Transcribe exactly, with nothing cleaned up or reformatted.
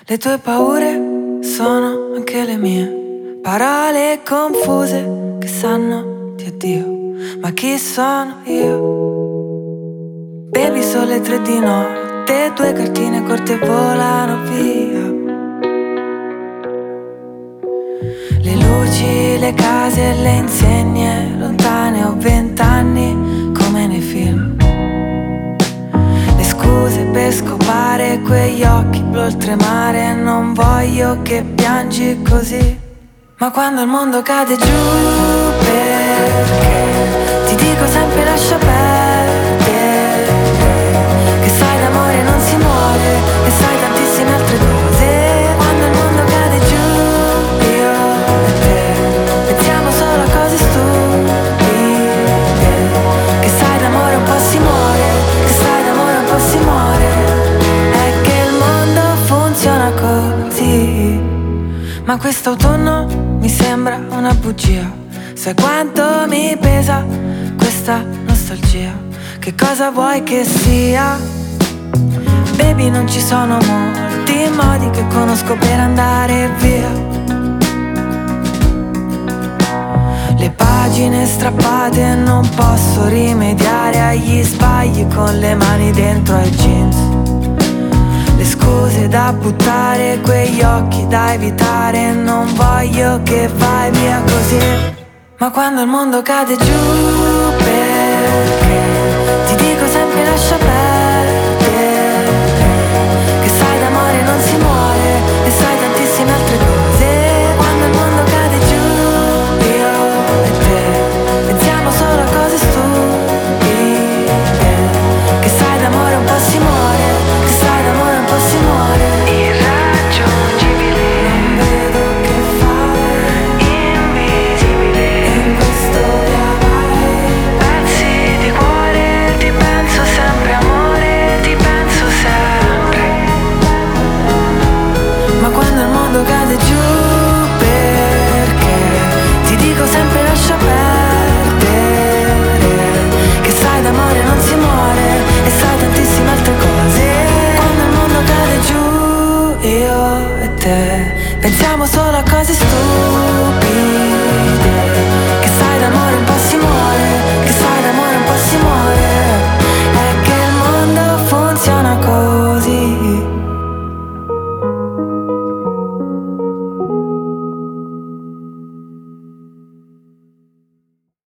Le tue paure sono anche le mie, parole confuse che sanno di addio. Ma chi sono io? Baby, sono le tre di notte, due cartine corte volano via. Le luci, le case, le insegne, lontane ho vent'anni come nei film. Le scuse per scopare quegli occhi blu oltremare, non voglio che piangi così. Ma quando il mondo cade giù, perché ti dico sempre lascia perdere, che sai d'amore non si muore, e sai tantissime altre cose. Quando il mondo cade giù, io e te pensiamo solo a cose stupide, che sai d'amore un po' si muore, che sai d'amore un po' si muore. È che il mondo funziona così. Ma quest'autunno mi sembra una bugia. Sai quanto mi pesa questa nostalgia? Che cosa vuoi che sia? Baby, non ci sono molti modi che conosco per andare via. Le pagine strappate, non posso rimediare agli sbagli con le mani dentro ai jeans. Le scuse da buttare, quegli occhi da evitare, non voglio che vai via così. Ma quando il mondo cade giù,